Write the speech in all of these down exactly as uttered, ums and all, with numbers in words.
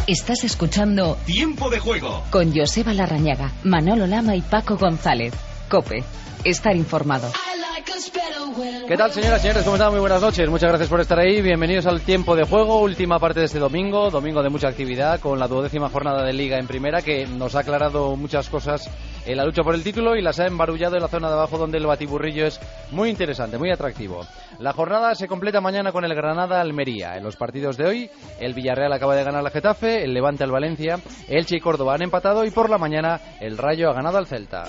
Estás escuchando Tiempo de Juego con Joseba Larrañaga, Manolo Lama y Paco González. COPE. Estar informado. ¿Qué tal, señoras y señores? ¿Cómo están? Muy buenas noches. Muchas gracias por estar ahí. Bienvenidos al Tiempo de Juego, última parte de este domingo, domingo de mucha actividad, con la duodécima jornada de Liga en Primera, que nos ha aclarado muchas cosas en la lucha por el título y las ha embarullado en la zona de abajo, donde el batiburrillo es muy interesante, muy atractivo. La jornada se completa mañana con el Granada-Almería. En los partidos de hoy, el Villarreal acaba de ganar al Getafe, el Levante al Valencia, Elche y Córdoba han empatado y por la mañana el Rayo ha ganado al Celta.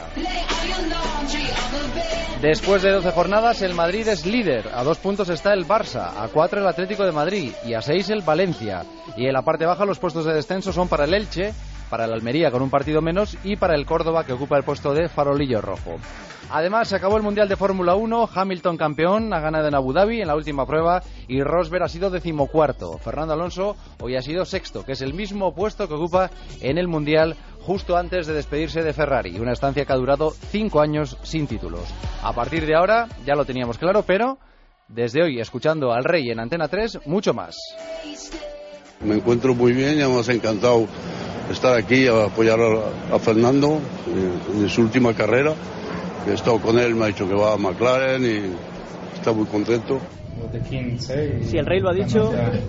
Después de doce jornadas, el Madrid es líder. A dos puntos está el Barça, a cuatro el Atlético de Madrid y a seis el Valencia. Y en la parte baja los puestos de descenso son para el Elche, para el Almería con un partido menos y para el Córdoba, que ocupa el puesto de farolillo rojo. Además, se acabó el Mundial de Fórmula uno, Hamilton campeón, ha ganado en Abu Dhabi en la última prueba y Rosberg ha sido decimocuarto. Fernando Alonso hoy ha sido sexto, que es el mismo puesto que ocupa en el Mundial justo antes de despedirse de Ferrari, una estancia que ha durado cinco años sin títulos. A partir de ahora, ya lo teníamos claro, pero desde hoy, escuchando al Rey en Antena tres, mucho más. Me encuentro muy bien y hemos encantado estar aquí a apoyar a, a Fernando en, en su última carrera. He estado con él, me ha dicho que va a McLaren y está muy contento. Si el Rey lo ha dicho,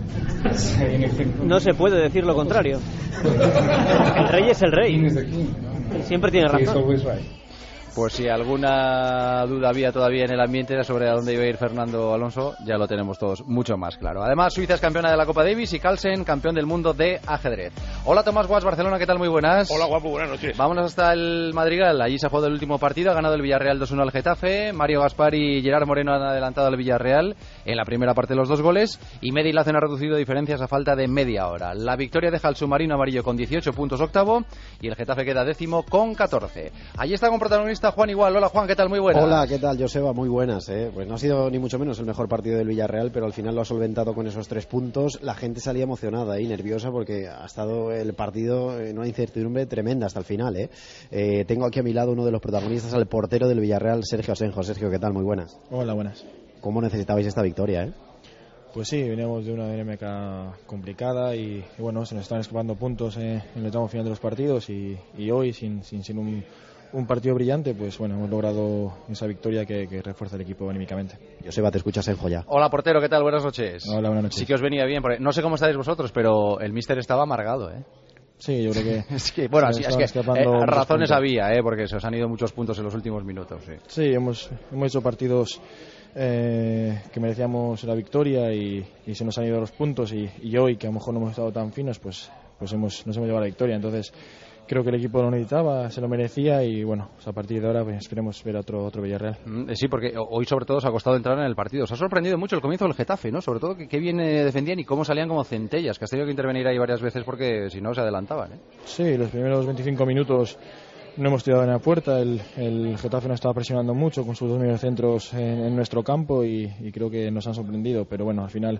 no se puede decir lo contrario. El Rey es el Rey y siempre tiene razón. Pues si alguna duda había todavía en el ambiente sobre a dónde iba a ir Fernando Alonso, ya lo tenemos todos mucho más claro. Además, Suiza es campeona de la Copa Davis y Carlsen campeón del mundo de ajedrez. Hola, Tomás Guas, Barcelona, ¿qué tal? Muy buenas. Hola, guapo, buenas noches. Vámonos hasta el Madrigal. Allí se ha jugado el último partido, ha ganado el Villarreal dos uno al Getafe. Mario Gaspar y Gerard Moreno han adelantado al Villarreal en la primera parte los dos goles y Medi Lacen ha reducido diferencias a falta de media hora. La victoria deja al submarino amarillo con dieciocho puntos octavo y el Getafe queda décimo con catorce. Allí está con protagonista Juan Igual. Hola, Juan, ¿qué tal? Muy buenas. Hola, ¿qué tal, Joseba? Muy buenas, ¿eh? Pues no ha sido ni mucho menos el mejor partido del Villarreal, pero al final lo ha solventado con esos tres puntos. La gente salía emocionada y nerviosa porque ha estado el partido en una incertidumbre tremenda hasta el final, ¿eh? Eh, tengo aquí a mi lado uno de los protagonistas, al portero del Villarreal, Sergio Asenjo. Sergio, ¿qué tal? Muy buenas. Hola, buenas. ¿Cómo necesitabais esta victoria, eh? Pues sí, venimos de una dinámica complicada y, y bueno, se nos están escapando puntos eh, en el tramo final de los partidos y, y hoy, sin, sin, sin un... un partido brillante, pues bueno, hemos logrado esa victoria que, que refuerza el equipo anímicamente. Joseba, te escuchas en joya. Hola, portero, ¿qué tal? Buenas noches. Hola, buenas noches. Sí que os venía bien, porque no sé cómo estáis vosotros, pero el míster estaba amargado, ¿eh? Sí, yo creo que... es que bueno, sí, es que eh, razones había, ¿eh? Porque se os han ido muchos puntos en los últimos minutos. Sí, sí hemos, hemos hecho partidos eh, que merecíamos la victoria y, y se nos han ido los puntos y, y hoy, que a lo mejor no hemos estado tan finos, pues, pues hemos, nos hemos llevado la victoria. Entonces... creo que el equipo lo necesitaba, se lo merecía y bueno, pues a partir de ahora pues esperemos ver a otro, otro Villarreal. Sí, porque hoy sobre todo os ha costado entrar en el partido. Os ha sorprendido mucho el comienzo del Getafe, ¿no? Sobre todo que, que bien eh, defendían y cómo salían como centellas, que has tenido que intervenir ahí varias veces porque si no se adelantaban, ¿eh? Sí, los primeros veinticinco minutos no hemos tirado en la puerta, el, el Getafe nos estaba presionando mucho con sus dos medios centros en, en nuestro campo y, y creo que nos han sorprendido, pero bueno, al final...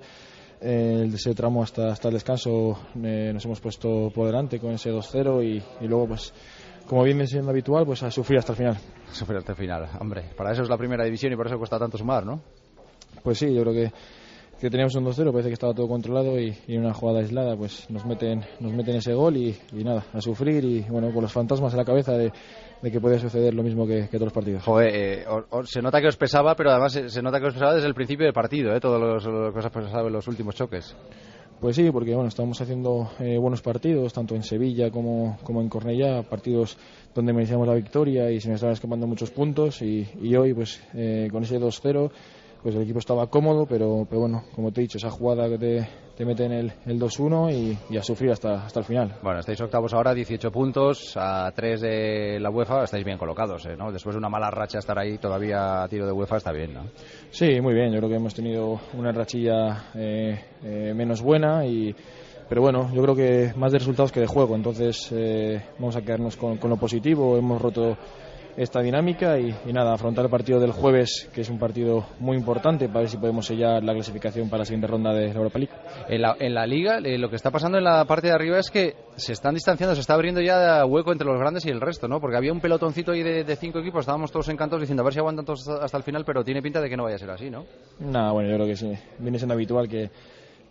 Eh, ese tramo hasta, hasta el descanso eh, nos hemos puesto por delante con ese dos cero y, y luego pues como viene siendo habitual pues a sufrir hasta el final. Sufrir hasta el final, hombre, para eso es la primera división y por eso cuesta tanto sumar, ¿no? Pues sí, yo creo que, que teníamos un dos cero, parece que estaba todo controlado y, y en una jugada aislada pues nos meten, nos meten ese gol y, y nada, a sufrir y bueno, con los fantasmas en la cabeza de de que podía suceder lo mismo que, que todos los partidos. Joder, eh, o, o, se nota que os pesaba, pero además se, se nota que os pesaba desde el principio del partido, ¿eh? Todo lo que os ha pesado en los últimos choques. Pues sí, porque bueno, estamos haciendo eh, buenos partidos, tanto en Sevilla como, como en Cornellá, partidos donde merecíamos la victoria y se nos estaban escapando muchos puntos y, y hoy pues eh, con ese dos cero pues el equipo estaba cómodo, pero, pero bueno, como te he dicho, esa jugada que te, te mete en el, el dos uno y, y a sufrir hasta, hasta el final. Bueno, estáis octavos ahora, dieciocho puntos, a tres de la UEFA, estáis bien colocados, ¿eh? ¿no? Después de una mala racha estar ahí todavía a tiro de UEFA está bien, ¿no? Sí, muy bien, yo creo que hemos tenido una rachilla eh, eh, menos buena y... pero bueno, yo creo que más de resultados que de juego, entonces eh, vamos a quedarnos con, con lo positivo, hemos roto esta dinámica y, y nada, afrontar el partido del jueves, que es un partido muy importante para ver si podemos sellar la clasificación para la siguiente ronda de la Europa League. En la, en la Liga, eh, lo que está pasando en la parte de arriba es que se están distanciando, se está abriendo ya hueco entre los grandes y el resto, ¿no? Porque había un pelotoncito ahí de, de cinco equipos, estábamos todos encantados diciendo a ver si aguantan todos hasta, hasta el final, pero tiene pinta de que no vaya a ser así, ¿no? Nada, bueno, yo creo que sí, viene siendo habitual que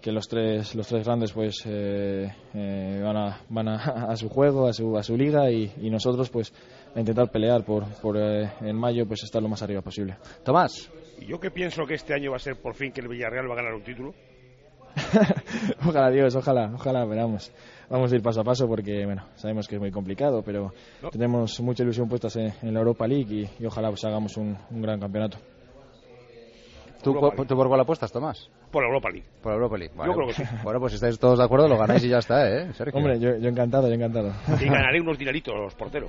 que los tres los tres grandes pues eh, eh, van a van a, a su juego, a su a su liga y, y nosotros pues a intentar pelear por por eh, en mayo pues estar lo más arriba posible. Tomás. Yo que pienso que este año va a ser por fin que el Villarreal va a ganar un título. Ojalá, Dios, ojalá, ojalá, veramos. Vamos a ir paso a paso porque, bueno, sabemos que es muy complicado, pero no. tenemos mucha ilusión puestas en, en la Europa League y, y ojalá pues hagamos un, un gran campeonato. ¿Tú, por, ¿Tú por cuál apuestas, Tomás? Por la Europa League. Por la Europa League. Vale. Yo creo que sí. Bueno, pues si estáis todos de acuerdo, lo ganáis y ya está, ¿eh, Sergio? Hombre, yo, yo encantado, yo encantado. Y ganaré unos dineritos los porteros.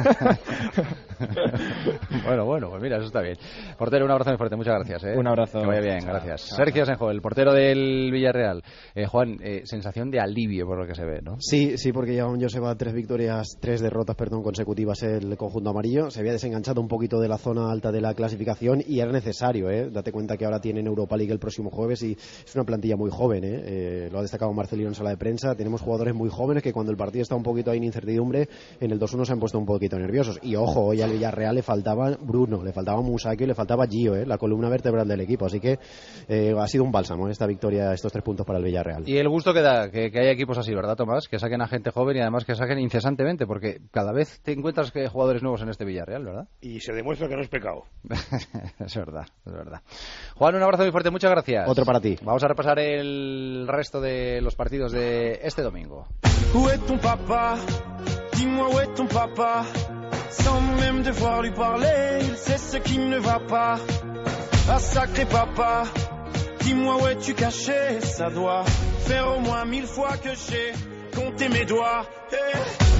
Bueno, bueno, pues mira, eso está bien. Portero, un abrazo muy fuerte, muchas gracias, ¿eh? Un abrazo. Que vaya bien, gracias. Chao. Sergio Asenjo, el portero del Villarreal. Eh, Juan, eh, sensación de alivio por lo que se ve, ¿no? Sí, sí, porque ya yo se va tres victorias, tres derrotas, perdón, consecutivas el conjunto amarillo. Se había desenganchado un poquito de la zona alta de la clasificación y era necesario, ¿eh? Date cuenta que ahora tienen Europa League el próximo jueves y es una plantilla muy joven, ¿eh? Eh, lo ha destacado Marcelino en sala de prensa. Tenemos jugadores muy jóvenes que cuando el partido está un poquito ahí en incertidumbre, en el dos uno se han puesto un poquito nerviosos. Y ojo, hoy al Villarreal le faltaba Bruno, le faltaba Musacchio y le faltaba Gio, ¿eh? La columna vertebral del equipo. Así que eh, ha sido un bálsamo, ¿eh? Esta victoria, estos tres puntos para el Villarreal. Y el gusto que da que, que haya equipos así, ¿verdad, Tomás? Que saquen a gente joven y además que saquen incesantemente, porque cada vez te encuentras que jugadores nuevos en este Villarreal, ¿verdad? Y se demuestra que no es pecado. Es verdad, es verdad. Juan, un abrazo muy fuerte, muchas gracias. Otro para ti. Vamos a repasar el resto de los partidos de este domingo. Où est ton papa? Dis-moi où est ton papa? Sans même devoir lui parler, il sait ce qui ne va pas. Ah sacré papa, dis-moi où es-tu caché? Ça doit faire au moins mille fois que j'ai compté mes doigts. Hey.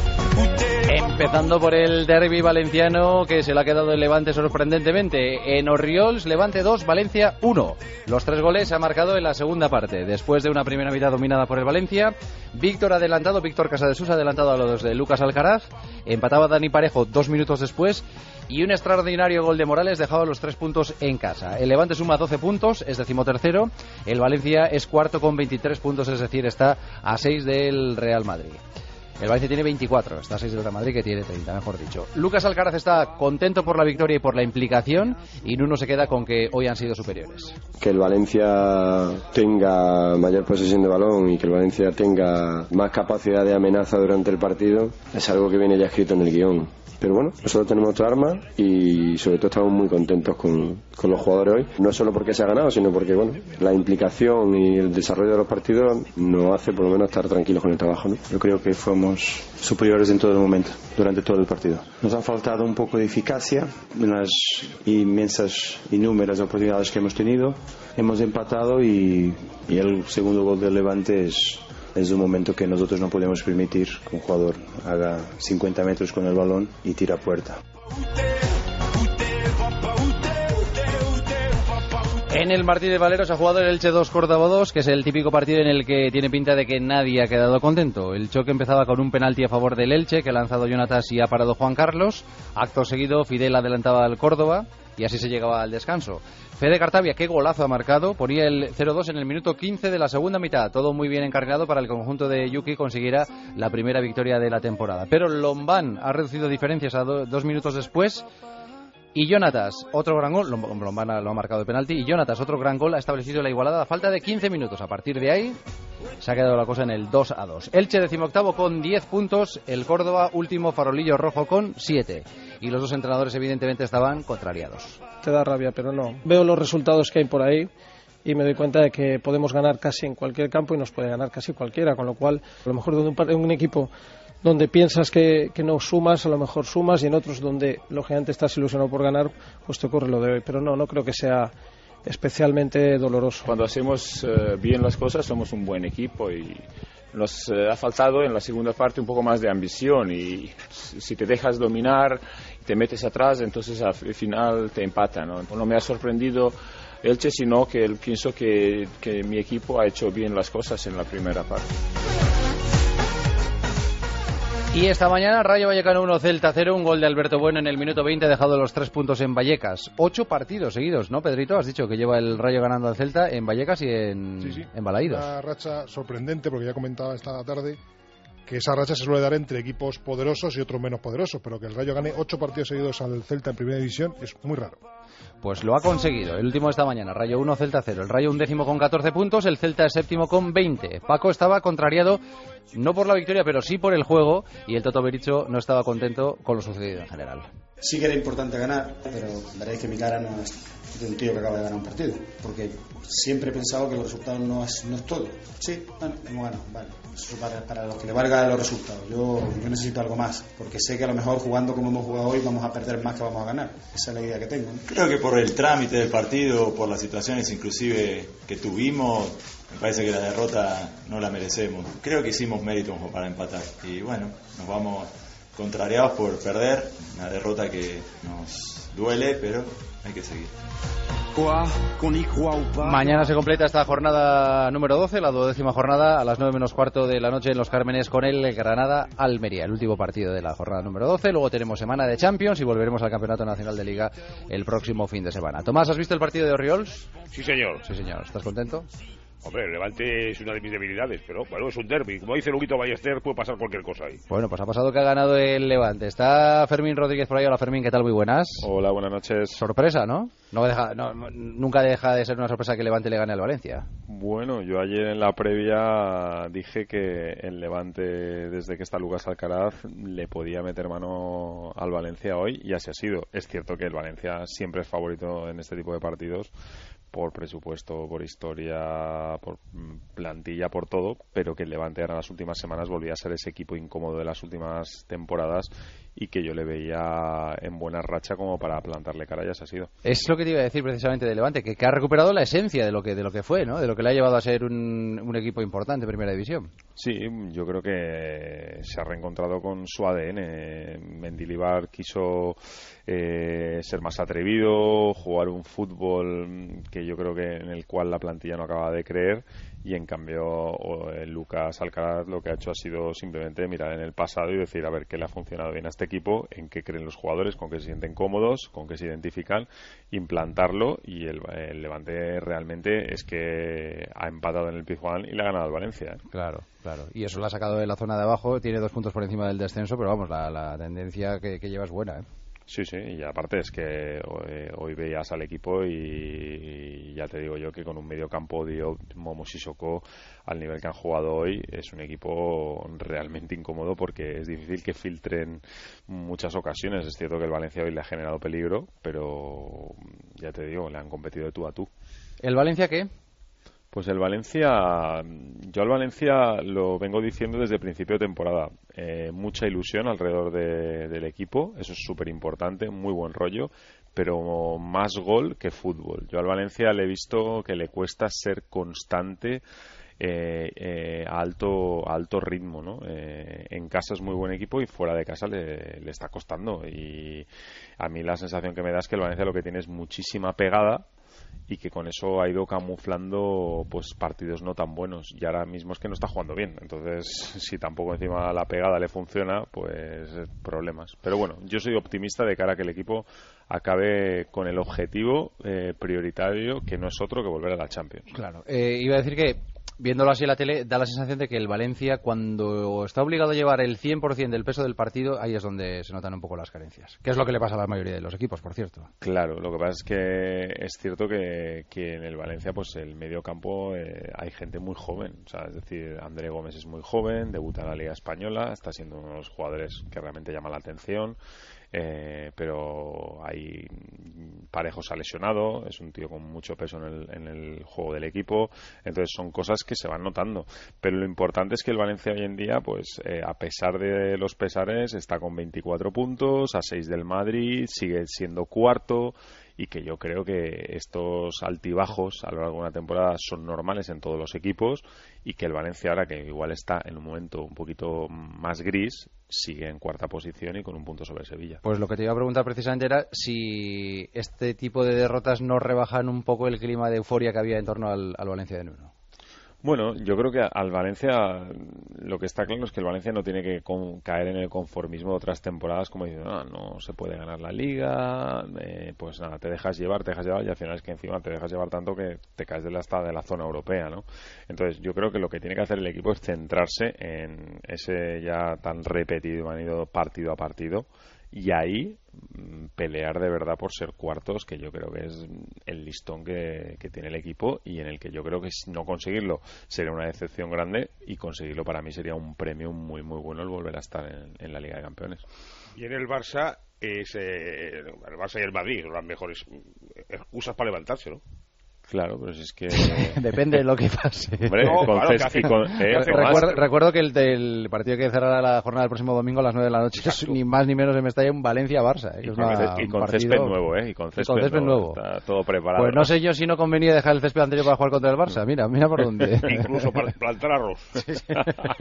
Empezando por el derbi valenciano que se le ha quedado el Levante sorprendentemente. En Orriols, Levante dos, Valencia uno. Los tres goles se ha marcado en la segunda parte. Después de una primera mitad dominada por el Valencia, Víctor adelantado, Víctor Casadesús adelantado a los de Lucas Alcaraz. Empataba Dani Parejo dos minutos después. Y un extraordinario gol de Morales dejaba los tres puntos en casa. El Levante suma doce puntos, es decimotercero. El Valencia es cuarto con veintitrés puntos, es decir, está a seis del Real Madrid. El Valencia tiene veinticuatro, está a seis del Real Madrid, que tiene treinta, mejor dicho. Lucas Alcaraz está contento por la victoria y por la implicación, y Nuno se queda con que hoy han sido superiores. Que el Valencia tenga mayor posesión de balón y que el Valencia tenga más capacidad de amenaza durante el partido es algo que viene ya escrito en el guión. Pero bueno, nosotros tenemos otra arma y sobre todo estamos muy contentos con, con los jugadores hoy. No solo porque se ha ganado, sino porque bueno, la implicación y el desarrollo de los partidos nos hace por lo menos estar tranquilos con el trabajo, ¿no? Yo creo que fuimos superiores en todo el momento, durante todo el partido. Nos ha faltado un poco de eficacia en las inmensas y números oportunidades que hemos tenido. Hemos empatado y, y el segundo gol del Levante es... Es un momento que nosotros no podemos permitir que un jugador haga cincuenta metros con el balón y tira a puerta. En el Martí de Valero se ha jugado el Elche dos Córdoba dos, que es el típico partido en el que tiene pinta de que nadie ha quedado contento. El choque empezaba con un penalti a favor del Elche, que ha lanzado Jonatas y ha parado Juan Carlos. Acto seguido, Fidel adelantaba al Córdoba y así se llegaba al descanso. Fede Cartavia, qué golazo ha marcado, ponía el cero dos en el minuto quince de la segunda mitad. Todo muy bien encarnado para el conjunto de Yuki consiguiera la primera victoria de la temporada. Pero Lombán ha reducido diferencias a do, dos minutos después. Y Jonatas, otro gran gol, Lombán lo ha marcado de penalti, y Jonatas, otro gran gol, ha establecido la igualada a falta de quince minutos. A partir de ahí se ha quedado la cosa en el dos a dos. Elche decimoctavo con diez puntos, el Córdoba último farolillo rojo con siete. Y los dos entrenadores evidentemente estaban contrariados. Te da rabia, pero no. Veo los resultados que hay por ahí y me doy cuenta de que podemos ganar casi en cualquier campo y nos puede ganar casi cualquiera, con lo cual a lo mejor de un, un equipo donde piensas que, que no sumas, a lo mejor sumas, y en otros donde lógicamente estás ilusionado por ganar, pues te ocurre lo de hoy. Pero no, no creo que sea especialmente doloroso. Cuando hacemos uh, bien las cosas somos un buen equipo y nos uh, ha faltado en la segunda parte un poco más de ambición, y si te dejas dominar y te metes atrás, entonces al final te empatan, ¿no? No me ha sorprendido Elche, sino que pienso que, que mi equipo ha hecho bien las cosas en la primera parte. Y esta mañana Rayo Vallecano uno, Celta cero, un gol de Alberto Bueno en el minuto veinte, ha dejado los tres puntos en Vallecas. Ocho partidos seguidos, ¿no, Pedrito? Has dicho que lleva el Rayo ganando al Celta en Vallecas y en, sí, sí. en Balaídos. Una racha sorprendente, porque ya comentaba esta tarde que esa racha se suele dar entre equipos poderosos y otros menos poderosos, pero que el Rayo gane ocho partidos seguidos al Celta en primera división es muy raro. pues lo ha conseguido. El último de esta mañana, Rayo uno, Celta cero. El Rayo undécimo con catorce puntos, el Celta es séptimo con veinte. Paco estaba contrariado, no por la victoria, pero sí por el juego, y el Toto Bericho no estaba contento con lo sucedido en general. Sí que era importante ganar, pero veréis que mi cara no es de un tío que acaba de ganar un partido, porque siempre he pensado que los resultados no es, no es todo. Sí, bueno, hemos ganado, vale. Eso para, para los que le valga los resultados. Yo, yo necesito algo más, porque sé que a lo mejor jugando como hemos jugado hoy vamos a perder más que vamos a ganar. Esa es la idea que tengo, ¿no? Creo que por el trámite del partido, por las situaciones inclusive que tuvimos, me parece que la derrota no la merecemos. Creo que hicimos mérito para empatar y bueno, nos vamos contrariados por perder, una derrota que nos duele, pero hay que seguir. Mañana se completa esta jornada número doce, la duodécima jornada, a las nueve menos cuarto de la noche en Los Cármenes con el Granada-Almería, el último partido de la jornada número doce. Luego tenemos semana de Champions y volveremos al Campeonato Nacional de Liga el próximo fin de semana. Tomás, ¿has visto el partido de Oriols? Sí, señor. Sí, señor. ¿Estás contento? Hombre, el Levante es una de mis debilidades, pero bueno, es un derbi. Como dice Luguito Ballester, puede pasar cualquier cosa ahí. Bueno, pues ha pasado que ha ganado el Levante. Está Fermín Rodríguez por ahí. Hola, Fermín, ¿qué tal? Muy buenas. Hola, buenas noches. Sorpresa, ¿no? No deja, no, nunca deja de ser una sorpresa que el Levante le gane al Valencia. Bueno, yo ayer en la previa dije que el Levante, desde que está Lucas Alcaraz, le podía meter mano al Valencia hoy, y así ha sido. Es cierto que el Valencia siempre es favorito en este tipo de partidos, por presupuesto, por historia, por plantilla, por todo, pero que el Levante ahora en las últimas semanas volvía a ser ese equipo incómodo de las últimas temporadas y que yo le veía en buena racha como para plantarle cara, y así ha sido. Es lo que te iba a decir precisamente de Levante, que, que ha recuperado la esencia de lo que de lo que fue, ¿no? De lo que le ha llevado a ser un, un equipo importante en Primera División. Sí, yo creo que se ha reencontrado con su A D N. Mendilibar quiso eh, ser más atrevido, jugar un fútbol que yo creo que en el cual la plantilla no acaba de creer, y en cambio eh, Lucas Alcaraz lo que ha hecho ha sido simplemente mirar en el pasado y decir a ver qué le ha funcionado bien a este equipo, en qué creen los jugadores, con qué se sienten cómodos, con qué se identifican, implantarlo, y el, el Levante realmente es que ha empatado en el Pizjuán y le ha ganado al Valencia, ¿eh? Claro, claro, y eso lo ha sacado de la zona de abajo, tiene dos puntos por encima del descenso, pero vamos, la, la tendencia que, que lleva es buena, ¿eh? Sí, sí, y aparte es que hoy, hoy veías al equipo y, y ya te digo yo que con un medio campo de Momo Sissoko al nivel que han jugado hoy, es un equipo realmente incómodo, porque es difícil que filtren muchas ocasiones. Es cierto que el Valencia hoy le ha generado peligro, pero ya te digo, le han competido de tú a tú. ¿El Valencia qué? Pues el Valencia, yo al Valencia lo vengo diciendo desde el principio de temporada. Eh, mucha ilusión alrededor de, del equipo, eso es súper importante, muy buen rollo, pero más gol que fútbol. Yo al Valencia le he visto que le cuesta ser constante eh, eh, a, alto, a alto ritmo, ¿no? Eh, en casa es muy buen equipo y fuera de casa le, le está costando. Y a mí la sensación que me da es que el Valencia lo que tiene es muchísima pegada, y que con eso ha ido camuflando pues partidos no tan buenos, y ahora mismo es que no está jugando bien. Entonces, si tampoco encima la pegada le funciona, pues problemas. Pero bueno, yo soy optimista de cara a que el equipo acabe con el objetivo eh, prioritario, que no es otro que volver a la Champions. Claro, eh, iba a decir que viéndolo así en la tele, da la sensación de que el Valencia, cuando está obligado a llevar el cien por ciento del peso del partido, ahí es donde se notan un poco las carencias. Que es lo que le pasa a la mayoría de los equipos, por cierto. Claro, lo que pasa es que es cierto que, que en el Valencia, pues el medio campo eh, hay gente muy joven. O sea, es decir, André Gómez es muy joven, debuta en la Liga Española, está siendo uno de los jugadores que realmente llaman la atención. Eh, pero hay Parejo se ha lesionado, es un tío con mucho peso en el, en el juego del equipo, entonces son cosas que se van notando, pero lo importante es que el Valencia hoy en día, pues eh, a pesar de los pesares, está con veinticuatro puntos, a seis del Madrid, sigue siendo cuarto, y que yo creo que estos altibajos a lo largo de una temporada son normales en todos los equipos, y que el Valencia, ahora que igual está en un momento un poquito más gris, sigue en cuarta posición y con un punto sobre Sevilla. Pues lo que te iba a preguntar precisamente era si este tipo de derrotas no rebajan un poco el clima de euforia que había en torno al, al Valencia de Nuno. Bueno, yo creo que al Valencia, lo que está claro es que el Valencia no tiene que con, caer en el conformismo de otras temporadas, como diciendo, ah, no se puede ganar la Liga, eh, pues nada, te dejas llevar, te dejas llevar, y al final es que encima te dejas llevar tanto que te caes de la, hasta de la zona europea, ¿no? Entonces yo creo que lo que tiene que hacer el equipo es centrarse en ese ya tan repetido, han ido partido a partido, y ahí pelear de verdad por ser cuartos, que yo creo que es el listón que, que tiene el equipo y en el que yo creo que no conseguirlo sería una decepción grande y conseguirlo para mí sería un premio muy muy bueno el volver a estar en, en la Liga de Campeones. Y en el Barça es eh, el Barça y el Madrid son las mejores excusas para levantarse, ¿no? Claro, pero si es que... Depende de lo que pase. Hombre, no, con claro, Cés, hace, y con, eh, recuerdo, recuerdo que el, del partido que cerrará la jornada del próximo domingo a las nueve de la noche es ni más ni menos en Mestalla, un Valencia-Barça. ¿eh? Y, es con, una, y con partido... césped nuevo, ¿eh? Y con césped, y con césped nuevo. nuevo. Está todo preparado. Pues no sé yo si no convenía dejar el césped anterior para jugar contra el Barça. Mira, mira por dónde. Incluso para plantar arroz. Sí, sí.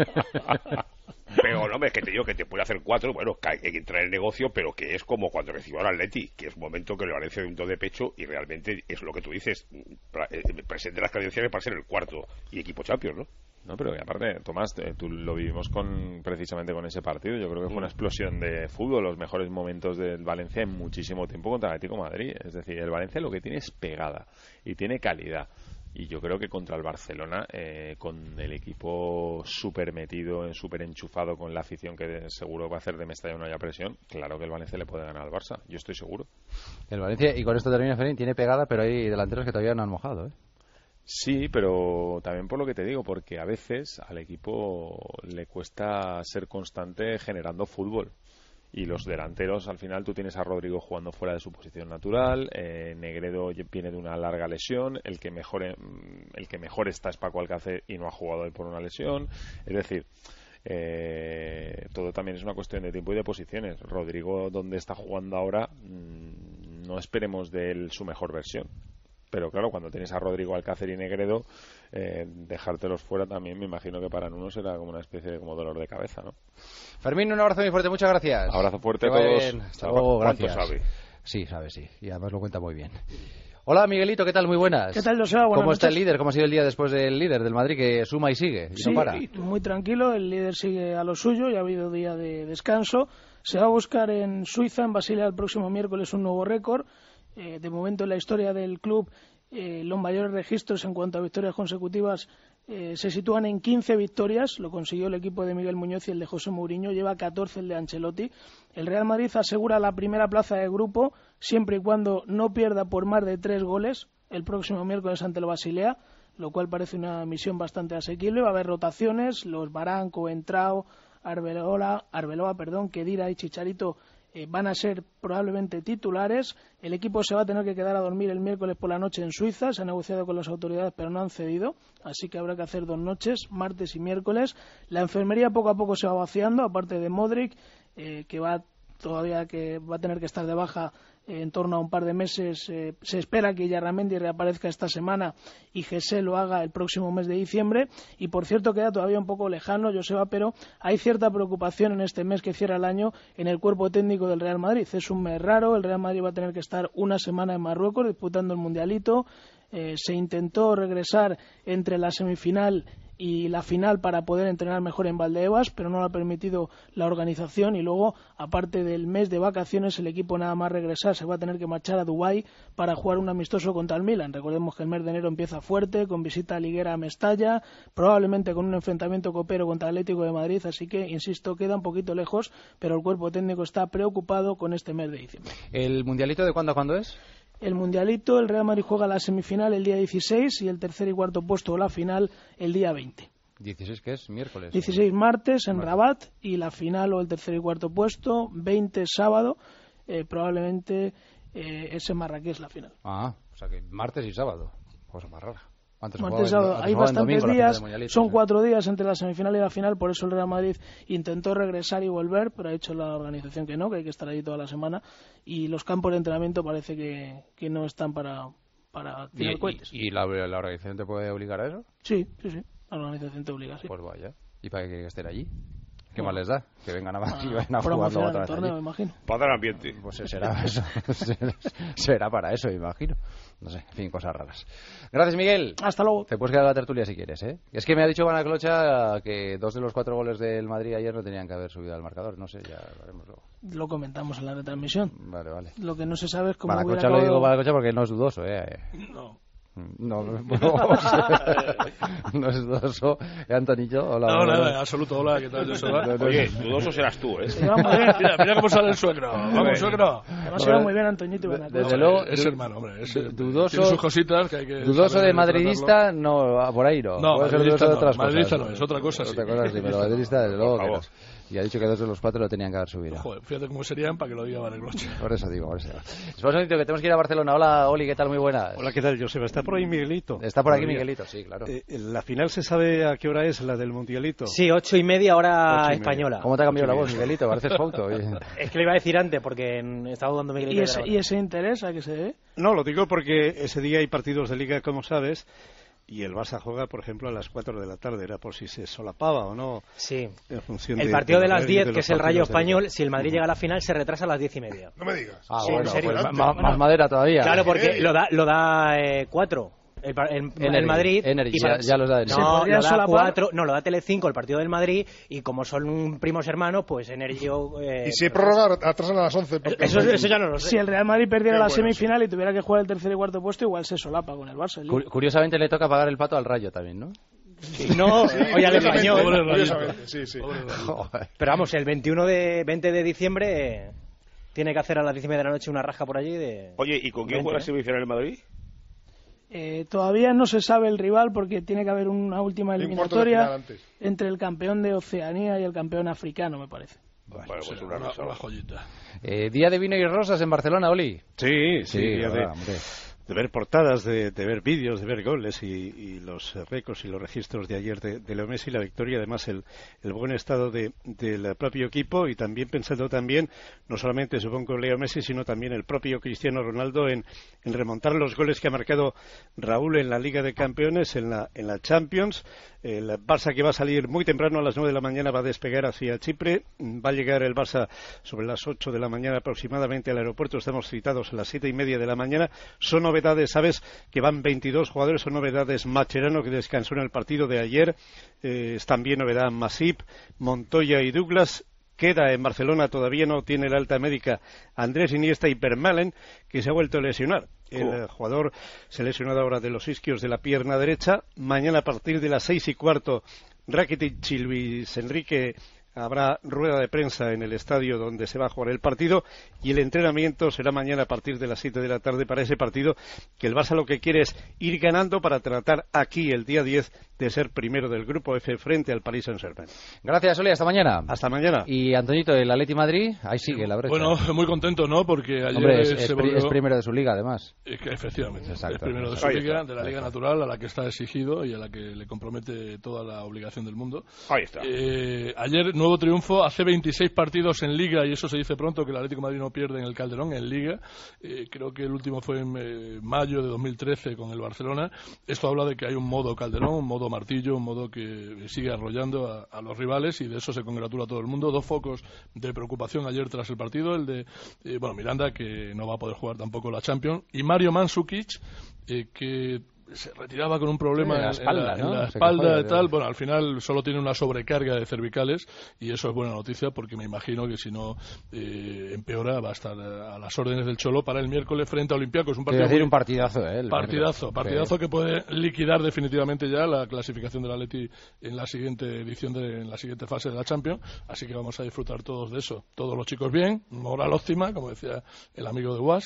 Pero no, es que te digo que te puede hacer cuatro, bueno, que hay que entrar en el negocio, pero que es como cuando recibió al Atleti, que es un momento que le Valencia de un do de pecho y realmente es lo que tú dices, presente las credenciales para ser el cuarto y equipo Champions, ¿no? No, pero aparte, Tomás, tú lo vivimos con precisamente con ese partido. Yo creo que fue una explosión de fútbol, los mejores momentos del Valencia en muchísimo tiempo contra el Atlético de Madrid. Es decir, el Valencia lo que tiene es pegada y tiene calidad. Y yo creo que contra el Barcelona, eh, con el equipo súper metido, súper enchufado, con la afición que seguro va a hacer de Mestalla no haya presión, claro que el Valencia le puede ganar al Barça. Yo estoy seguro. El Valencia, y con esto termina Ferín, tiene pegada, pero hay delanteros que todavía no han mojado, ¿eh? Sí, pero también por lo que te digo, porque a veces al equipo le cuesta ser constante generando fútbol. Y los delanteros, al final tú tienes a Rodrigo jugando fuera de su posición natural, eh, Negredo viene de una larga lesión, el que mejor el que mejor está es Paco Alcácer y no ha jugado él por una lesión. Es decir, eh, todo también es una cuestión de tiempo y de posiciones. Rodrigo, donde está jugando ahora, mmm, no esperemos de él su mejor versión. Pero claro, cuando tienes a Rodrigo, Alcácer y Negredo, eh, dejártelos fuera también me imagino que para uno será como una especie de como dolor de cabeza, ¿no? Fermín, un abrazo muy fuerte, muchas gracias. Abrazo fuerte que a todos. Hasta luego, gracias. Sabe? Sí, sabe, sí. Y además lo cuenta muy bien. Hola, Miguelito, ¿qué tal? Muy buenas. ¿Qué tal, Joseba? Buenas ¿Cómo noches. está el líder? ¿Cómo ha sido el día después del líder del Madrid que suma y sigue? Y sí, no para. Muy tranquilo, el líder sigue a lo suyo, ya ha habido día de descanso. Se va a buscar en Suiza, en Basilea, el próximo miércoles un nuevo récord. Eh, de momento en la historia del club, eh, los mayores registros en cuanto a victorias consecutivas eh, se sitúan en quince victorias. Lo consiguió el equipo de Miguel Muñoz y el de José Mourinho. Lleva catorce el de Ancelotti. El Real Madrid asegura la primera plaza de grupo siempre y cuando no pierda por más de tres goles el próximo miércoles ante el Basilea, lo cual parece una misión bastante asequible. Va a haber rotaciones, los Baranco, Entrao, Arbeloa, Arbeloa, perdón, Kedira y Chicharito eh, van a ser probablemente titulares. El equipo se va a tener que quedar a dormir el miércoles por la noche en Suiza. Se ha negociado con las autoridades, pero no han cedido, así que habrá que hacer dos noches, martes y miércoles. La enfermería poco a poco se va vaciando, aparte de Modric, eh, que va todavía que va a tener que estar de baja en torno a un par de meses. Eh, se espera que Yarramendi reaparezca esta semana y Gessé lo haga el próximo mes de diciembre. Y por cierto, queda todavía un poco lejano, Joseba, pero hay cierta preocupación en este mes que cierra el año en el cuerpo técnico del Real Madrid. Es un mes raro, el Real Madrid va a tener que estar una semana en Marruecos disputando el Mundialito. Eh, se intentó regresar entre la semifinal y la final para poder entrenar mejor en Valdebebas, pero no lo ha permitido la organización. Y luego, aparte del mes de vacaciones, el equipo nada más regresar se va a tener que marchar a Dubái para jugar un amistoso contra el Milan. Recordemos que el mes de enero empieza fuerte, con visita a liguera a Mestalla, probablemente con un enfrentamiento copero contra el Atlético de Madrid, así que, insisto, queda un poquito lejos, pero el cuerpo técnico está preocupado con este mes de diciembre. ¿El Mundialito de cuándo a cuándo es? El Mundialito, el Real Madrid juega la semifinal el día dieciséis y el tercer y cuarto puesto o la final el día veinte. ¿dieciséis qué es? ¿Miércoles? dieciséis martes en Rabat y la final o el tercer y cuarto puesto, veinte sábado, eh, probablemente eh, es en Marrakech la final. Ah, o sea que martes y sábado, cosa más rara. Antes martes, sábado, hay bastantes días, son cuatro días entre la semifinal y la final, por eso el Real Madrid intentó regresar y volver, pero ha hecho la organización que no, que hay que estar allí toda la semana, y los campos de entrenamiento parece que, que no están para, para tirar ¿Y, cohetes. ¿Y, y la, la organización te puede obligar a eso? Sí, sí, sí, la organización te obliga, sí. Pues vaya, ¿y para qué estén allí? ¿Qué bueno, más les da? Que vengan a Madrid y vayan a jugarlo otra vez torneo, allí. me imagino. Para dar ambiente. Pues será eso. Será para eso, me imagino. No sé, en fin, cosas raras. Gracias, Miguel. Hasta luego. Te puedes quedar a la tertulia si quieres, ¿eh? Es que me ha dicho Banaclocha que dos de los cuatro goles del Madrid ayer no tenían que haber subido al marcador. No sé, ya lo haremos luego. Lo comentamos en la retransmisión. Vale, vale. Lo que no se sabe es cómo Banaclocha hubiera lo digo Banaclocha porque no es dudoso, ¿eh? No. No, no, no es dudoso. Antonillo, hola. No, hola, nada, hola. en absoluto. Hola, ¿qué tal? Yo soy Bar. Oye, dudoso serás tú, ¿eh? Mira, mira cómo sale el suegro. Vamos, suegro. Además, se va muy bien Antoñito. Desde luego, es hermano, hombre. Es, dudoso, tiene sus cositas que hay que dudoso de madridista, no, por ahí no. No, puede ser madridista dudoso de no, otras madridista cosas. no, es otra cosa, sí. Otra cosa sí, pero madridista, desde luego que no. Y ha dicho que dos de los cuatro lo tenían que haber subido. Joder, fíjate cómo serían para que lo diga Baregloche. Por eso digo, por eso digo. Espera un momentito, que tenemos que ir a Barcelona. Hola, Oli, ¿qué tal? Muy buenas. Hola, ¿qué tal, Joseba? ¿Está por ahí Miguelito? Está por aquí Miguelito, sí, claro. Eh, ¿La final se sabe a qué hora es, la del Mundialito? Sí, ocho y media hora Ocho y española. ¿Cómo te ha cambiado la voz, Miguelito? Pareces Fausto. Es que le iba a decir antes, porque estaba dudando Miguelito. ¿Y ese, ¿Y ese interés a qué se debe? No, lo digo porque ese día hay partidos de Liga, como sabes, y el Barça juega, por ejemplo, a las cuatro de la tarde. Era por si se solapaba o no. Sí. En función el de, partido de, de las diez, que es el Rayo Español, de si el Madrid llega a la final, se retrasa a las diez y media. No me digas. Ah, sí, bueno, en serio. pues más, más madera todavía. Claro, porque lo da, lo da eh, cuatro. El, el, Energy, el Madrid Energy, y para, ya, ya los da Energy. no, lo da cuatro, no, lo da Telecinco el partido del Madrid, y como son primos hermanos, pues Energy eh, y si prórroga atrasan a las once. Eso, eso ya no lo sé. Si el Real Madrid perdiera Qué la bueno, semifinal sí. y tuviera que jugar el tercer y cuarto puesto, igual se solapa con el Barça. Cur curiosamente le toca pagar el pato al Rayo también, ¿no? Sí, no, sí, oye, al español. Sí, sí. Pero vamos, el veintiuno de veinte de diciembre eh, tiene que hacer a las diez y media de la noche una raja por allí de. Oye, ¿y con quién juega la semifinal en Madrid? Eh, todavía no se sabe el rival porque tiene que haber una última eliminatoria entre el campeón de Oceanía y el campeón africano, me parece. Bueno, pues sí, una, una, una joyita. Eh, día de vino y rosas en Barcelona, Oli. Sí, sí, sí día de, hombre. de ver portadas, de, de ver vídeos, de ver goles y, y los récords y los registros de ayer de, de Leo Messi, la victoria, además el, el buen estado de, del propio equipo, y también pensando también, no solamente supongo Leo Messi, sino también el propio Cristiano Ronaldo en, en remontar los goles que ha marcado Raúl en la Liga de Campeones, en la, en la Champions. El Barça, que va a salir muy temprano a las nueve de la mañana, va a despegar hacia Chipre. Va a llegar el Barça sobre las ocho de la mañana aproximadamente al aeropuerto. Estamos citados a las siete y media de la mañana. Son novedades, ¿sabes? Que van veintidós jugadores. Son novedades Mascherano, que descansó en el partido de ayer. Eh, es también novedad Masip, Montoya y Douglas. Queda en Barcelona, todavía no tiene la alta médica, Andrés Iniesta y Vermaelen, que se ha vuelto a lesionar. El oh. jugador se ha lesionado ahora de los isquios de la pierna derecha. Mañana a partir de las seis y cuarto, Rakitic y Luis Enrique habrá rueda de prensa en el estadio donde se va a jugar el partido, y el entrenamiento será mañana a partir de las siete de la tarde para ese partido que el Barça lo que quiere es ir ganando para tratar aquí el día diez de ser primero del grupo F frente al Paris Saint-Germain. Gracias, Oli, hasta mañana. Hasta mañana. Y Antoñito, el Atleti Madrid, ahí sigue la brecha. Bueno, muy contento, ¿no? Porque ayer Hombre, es, se es, volvió... es primero de su liga, además. Es que, efectivamente, exacto, es primero de su exacto. liga, de la liga natural, a la que está exigido y a la que le compromete toda la obligación del mundo. Ahí está. Eh, ayer, nuevo triunfo, hace veintiséis partidos en Liga, y eso se dice pronto, que el Atlético de Madrid no pierde en el Calderón, en Liga. Eh, creo que el último fue en eh, mayo de dos mil trece con el Barcelona. Esto habla de que hay un modo Calderón, un modo martillo, un modo que sigue arrollando a, a los rivales, y de eso se congratula todo el mundo. Dos focos de preocupación ayer tras el partido, el de eh, bueno Miranda, que no va a poder jugar tampoco la Champions, y Mario Mandzukic, eh, que se retiraba con un problema en la espalda, en la, ¿no? en la espalda y tal. Bueno, al final solo tiene una sobrecarga de cervicales, y eso es buena noticia, porque me imagino que si no eh, empeora, va a estar a las órdenes del Cholo para el miércoles frente a Olympiacos. Un partido decir, muy... un partidazo, ¿eh? Partidazo, partidazo sí. Que puede liquidar definitivamente ya la clasificación del Atleti en la siguiente edición, de, en la siguiente fase de la Champions. Así que vamos a disfrutar todos de eso. Todos los chicos bien, moral óptima, como decía el amigo de Was,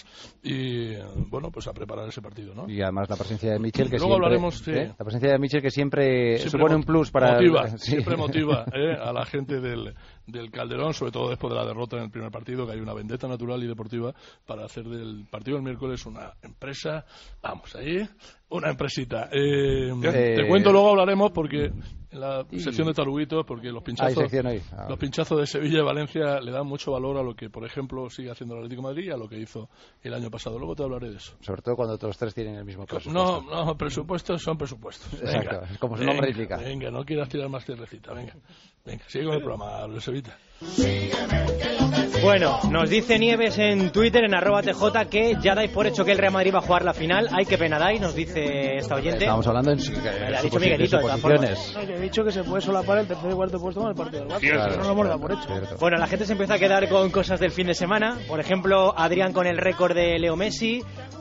y bueno, pues a preparar ese partido, ¿no? Y además la presencia de Michel, que Luego siempre, hablaremos, sí. ¿eh? La presencia de Michel, que siempre, siempre supone un plus para motiva, el... sí. siempre motiva ¿eh? a la gente del, del Calderón, sobre todo después de la derrota en el primer partido, que hay una vendetta natural y deportiva para hacer del partido del miércoles una empresa, vamos ahí, una empresita. Eh, eh... Te cuento, luego hablaremos, porque en la y... sección de taruguitos, porque los pinchazos, ah. los pinchazos de Sevilla y Valencia le dan mucho valor a lo que, por ejemplo, sigue haciendo el Atlético de Madrid y a lo que hizo el año pasado. Luego te hablaré de eso. Sobre todo cuando todos tres tienen el mismo presupuesto. No, no, presupuestos son presupuestos. Venga, exacto, es como su nombre indica. Venga, no quieras tirar más tierrecita, venga. Venga, sigue con el programa, Luis Evita. Bueno, nos dice Nieves en Twitter, en arroba T J, que ya dais por hecho que el Real Madrid va a jugar la final. Ay, qué pena dais, nos dice esta oyente. Estamos hablando en le ha dicho Miguelito, de todas formas. No, yo he dicho que se puede solapar el tercer y cuarto puesto con el partido del Barça. Claro, no lo hemos dado por hecho. Cierto. Bueno, la gente se empieza a quedar con cosas del fin de semana. Por ejemplo, Adrián con el récord de Leo Messi,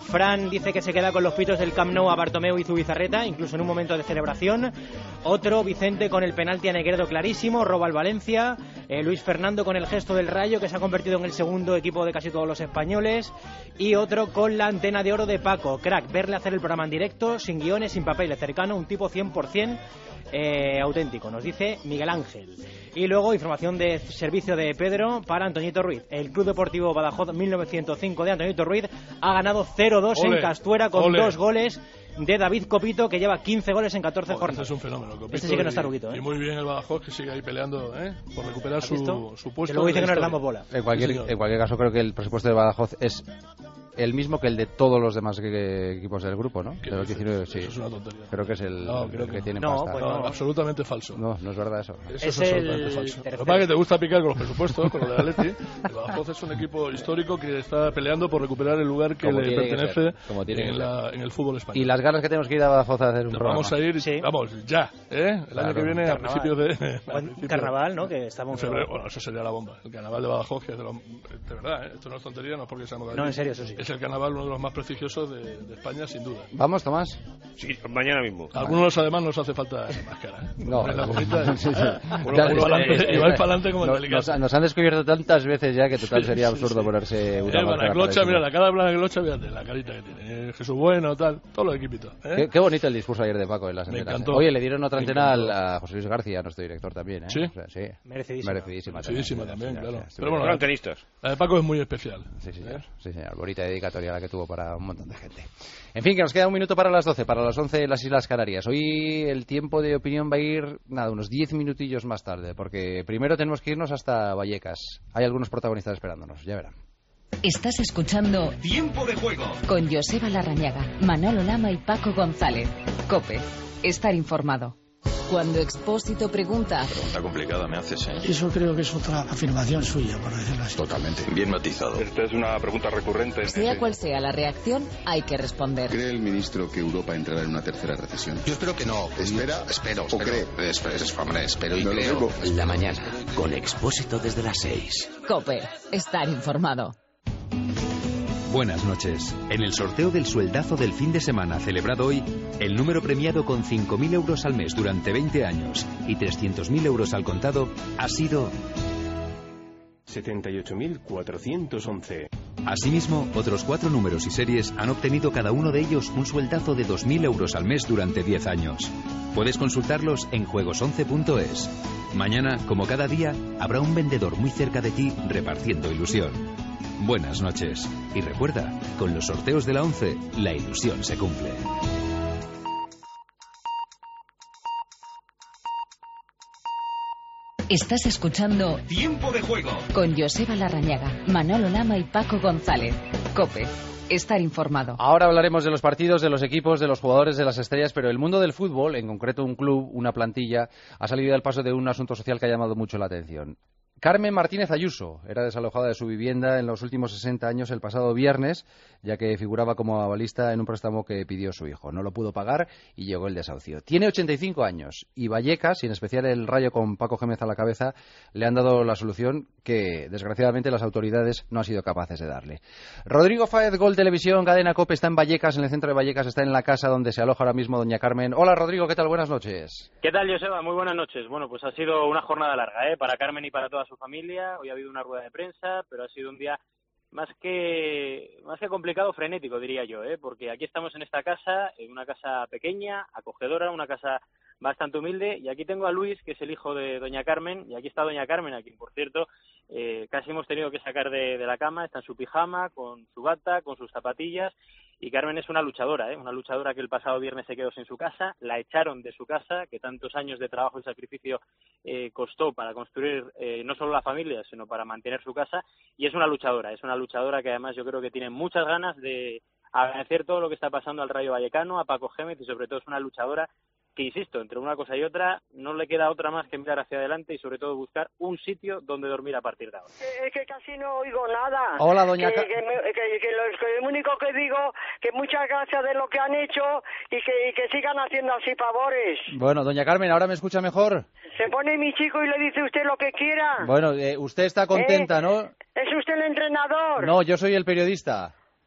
Fran dice que se queda con los pitos del Camp Nou a Bartomeu y Zubizarreta, incluso en un momento de celebración. Otro, Vicente con el penalti a Negredo clarísimo, roba al Valencia. Eh, Luis Fernando con el gesto del Rayo, que se ha convertido en el segundo equipo de casi todos los españoles. Y otro con la antena de oro de Paco. Crack, verle hacer el programa en directo, sin guiones, sin papeles, cercano, un tipo cien por ciento eh, auténtico, nos dice Miguel Ángel. Y luego información de servicio de Pedro para Antoñito Ruiz. El Club Deportivo Badajoz mil novecientos cinco de Antoñito Ruiz ha ganado cero dos en Castuera con ole. dos goles de David Copito, que lleva quince goles en catorce oh, jornadas. Este es un fenómeno, Copito. Este sí que no está ruguito, ¿eh? Y muy bien el Badajoz, que sigue ahí peleando, ¿eh? Por recuperar su, su puesto. Que luego dice que no le damos bola. En cualquier, sí, en cualquier caso, creo que el presupuesto de Badajoz es el mismo que el de todos los demás equipos del grupo, ¿no? De los diecinueve, sí. Eso es una tontería. Creo que es el, no, el creo que, que tiene no, pasta. Pues no, absolutamente falso. No, no es verdad eso. Eso es, es absolutamente falso. Lo que pasa es que te gusta picar con los presupuestos, con lo de Atleti. El Badajoz es un equipo histórico que está peleando por recuperar el lugar que como le pertenece que que en, la, en el fútbol español. Y las ganas que tenemos que ir a Badajoz a hacer un programa. Vamos a ir, sí. vamos, ya, ¿eh? El claro, año que viene, a principios de... Buen principio, carnaval, ¿no? Que estamos... En febrero, bueno, eso sería la bomba. El carnaval de Badajoz, que es de, lo, de verdad, ¿eh? Esto no es tontería, no es porque seamos de aquí. No, en serio, eso sí. Es el carnaval uno de los más prestigiosos de, de España, sin duda. ¿Vamos, Tomás? Sí, mañana mismo. A algunos además nos hace falta máscara. ¿eh? No, la bonita, sí, sí. Uno ya, uno eh, y vais para adelante como no, el delicado. Nos, nos han descubierto tantas veces ya que total sería absurdo sí, sí. ponerse una eh, máscara. Glocha, mira, la cara de Blana mira la carita que tiene. Eh, Jesús Bueno, tal, todos los equipitos. ¿eh? Qué, qué bonito el discurso ayer de Paco en las Me antenas. encantó. Oye, le dieron otra antena a José Luis García, nuestro director también, ¿eh? Sí. O sea, sí. Merecidísima. Merecidísima, Merecidísima también, también, claro. Sí, Pero bueno, los antenistas. La de Paco es muy especial. Sí, señor. ¿Eh? Sí, señor. Bonita dedicatoria la que tuvo para un montón de gente. En fin, que nos queda un minuto para las doce, para las once en las Islas Canarias. Hoy el tiempo de opinión va a ir, nada, unos diez minutillos más tarde, porque primero tenemos que irnos hasta Vallecas. Hay algunos protagonistas esperándonos, ya verán. Estás escuchando Tiempo de Juego con Joseba Larrañaga, Manolo Lama y Paco González. COPE. Estar informado. Cuando Expósito pregunta... Pregunta complicada me haces, ¿eh? Eso creo que es otra afirmación suya, por decirlo así. Totalmente. Bien matizado. Esta es una pregunta recurrente. Sea cual sea la reacción, hay que responder. ¿Cree el ministro que Europa entrará en una tercera recesión? Yo espero que no. ¿Espera? Espero. ¿O cree? Espero, espero, espero y no creo. La mañana, con Expósito desde las seis. COPE. Estar informado. Buenas noches. En el sorteo del sueldazo del fin de semana celebrado hoy, el número premiado con cinco mil euros al mes durante veinte años y trescientos mil euros al contado ha sido... setenta y ocho mil cuatrocientos once. Asimismo, otros cuatro números y series han obtenido cada uno de ellos un sueldazo de dos mil euros al mes durante diez años. Puedes consultarlos en juegos once punto es. Mañana, como cada día, habrá un vendedor muy cerca de ti repartiendo ilusión. Buenas noches. Y recuerda, con los sorteos de la once, la ilusión se cumple. Estás escuchando Tiempo de Juego con Joseba Larrañaga, Manolo Lama y Paco González. COPE. Estar informado. Ahora hablaremos de los partidos, de los equipos, de los jugadores, de las estrellas, pero el mundo del fútbol, en concreto un club, una plantilla, ha salido al paso de un asunto social que ha llamado mucho la atención. Carmen Martínez Ayuso era desalojada de su vivienda en los últimos sesenta años el pasado viernes, ya que figuraba como avalista en un préstamo que pidió su hijo. No lo pudo pagar y llegó el desahucio. Tiene ochenta y cinco años y Vallecas, y en especial el Rayo con Paco Gémez a la cabeza, le han dado la solución que, desgraciadamente, las autoridades no han sido capaces de darle. Rodrigo Fáez, Gol Televisión, Cadena COPE, está en Vallecas, en el centro de Vallecas, está en la casa donde se aloja ahora mismo doña Carmen. Hola, Rodrigo, ¿qué tal? Buenas noches. ¿Qué tal, Joseba? Muy buenas noches. Bueno, pues ha sido una jornada larga, ¿eh? Para Carmen y para toda su familia. Hoy ha habido una rueda de prensa, pero ha sido un día más que más que complicado, frenético, diría yo, ¿eh? Porque aquí estamos en esta casa, en una casa pequeña, acogedora, una casa bastante humilde, y aquí tengo a Luis, que es el hijo de doña Carmen, y aquí está doña Carmen, a quien, por cierto, eh, casi hemos tenido que sacar de, de la cama. Está en su pijama, con su bata, con sus zapatillas, y Carmen es una luchadora, ¿eh? Una luchadora que el pasado viernes se quedó sin su casa, la echaron de su casa, que tantos años de trabajo y sacrificio eh, costó para construir eh, no solo la familia, sino para mantener su casa, y es una luchadora, es una luchadora que además yo creo que tiene muchas ganas de agradecer todo lo que está pasando al Rayo Vallecano, a Paco Gémez, y sobre todo es una luchadora que, insisto, entre una cosa y otra, no le queda otra más que mirar hacia adelante y sobre todo buscar un sitio donde dormir a partir de ahora. Es que casi no oigo nada. Hola, doña que, Ca- que, me, que, que, lo, que lo único que digo, que muchas gracias de lo que han hecho y que, y que sigan haciendo así favores. Bueno, doña Carmen, ¿ahora me escucha mejor? Se pone mi chico y le dice usted lo que quiera. Bueno, eh, usted está contenta, ¿Eh? ¿no? ¿Es usted el entrenador? No, yo soy el periodista. Ah,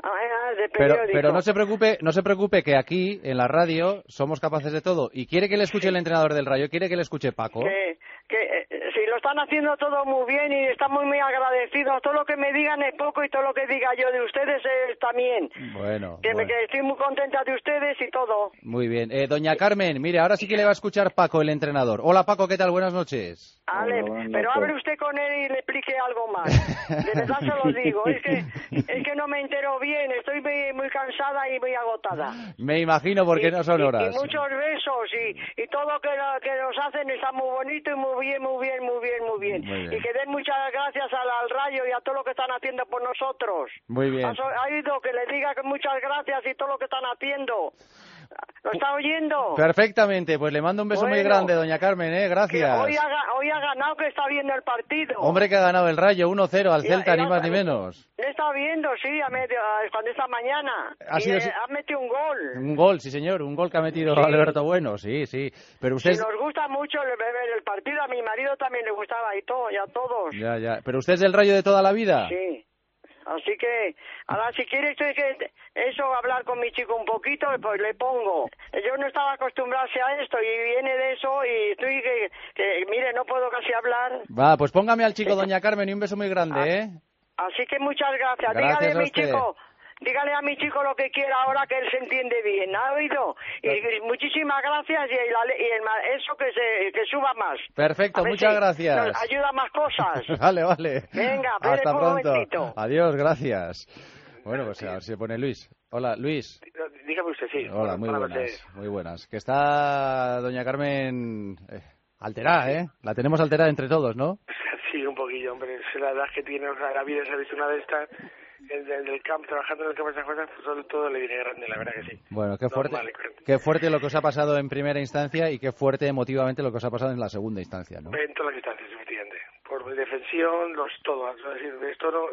más de Pero, periódico. pero no se preocupe, no se preocupe que aquí en la radio somos capaces de todo. Y quiere que le escuche el entrenador del Rayo, quiere que le escuche Paco. Que, que eh, sí, lo están haciendo todo muy bien y estamos muy agradecidos. Todo lo que me digan es poco y todo lo que diga yo de ustedes es también. Bueno, Que, me, bueno. que estoy muy contenta de ustedes y todo. Muy bien. Eh, doña Carmen, mire, ahora sí que le va a escuchar Paco, el entrenador. Hola Paco, ¿qué tal? Buenas noches. Ale, pero hable usted con él y le explique algo más. De verdad se lo digo. Es que, es que no me entero bien. Estoy muy, muy cansada y muy agotada. Me imagino porque Y- no son y- horas. Y, muchos besos y, y todo lo que, lo que nos hacen está muy bonito y muy bien, muy bien, muy bien, muy bien. Muy bien. Y que den muchas gracias al, al Rayo y a todo lo que están haciendo por nosotros. Muy bien. ¿Has o- ha oído que le diga que muchas gracias y todo lo que están haciendo? ¿Lo está oyendo? Perfectamente, pues le mando un beso muy Bueno, grande, doña Carmen, ¿eh? Que Gracias. hoy, ha, ga- hoy ha ganado, que está viendo el partido. Hombre que ha ganado el Rayo uno cero al Y- Celta, y ni ha- más ni menos. Le está viendo, sí, a medio, a- cuando esta mañana. Ha y sido- eh, ha metido un gol. Un gol, sí señor, un gol que ha metido Sí. Alberto Bueno, sí, sí. Pero usted... Si nos gusta mucho el, ver el partido, a mi marido también le gustaba y todo, y a todos. Ya, ya. ¿Pero usted es del Rayo de toda la vida? Sí. Así que, ahora si quiere usted que eso, hablar con mi chico un poquito, pues le pongo. Yo no estaba acostumbrarse a esto y viene de eso y estoy que, que mire, no puedo casi hablar. Va, pues póngame al chico, doña Carmen, y un beso muy grande, ¿eh? Así que muchas gracias. Gracias dígale a a mi usted. chico, dígale a mi chico lo que quiera ahora que él se entiende bien. ¿Ha oído? Y, y muchísimas gracias y, la- y el ma- eso que se que suba más. Perfecto, A ver muchas si gracias. nos ayuda a más cosas. Vale, vale. Venga, espere hasta un pronto. momentito. Adiós, gracias. Bueno, pues a ver si se pone Luis. Hola, Luis. Dígame usted, sí. Hola, muy Buenas buenas, noches. muy buenas. Que está doña Carmen eh, alterada, ¿eh? La tenemos alterada entre todos, ¿no? Sí, un poquillo, hombre. Es la edad que tiene, o sea, la vida se ha visto una de estas, el del, del camp, trabajando en el campo, esas cosas, pues todo, todo le viene grande, la verdad que sí. Bueno, qué fuerte, Normal y corriente. qué fuerte lo que os ha pasado en primera instancia y qué fuerte emotivamente lo que os ha pasado en la segunda instancia, ¿no? En todas las instancias, efectivamente. Por defensión, los todo. Es decir, esto no,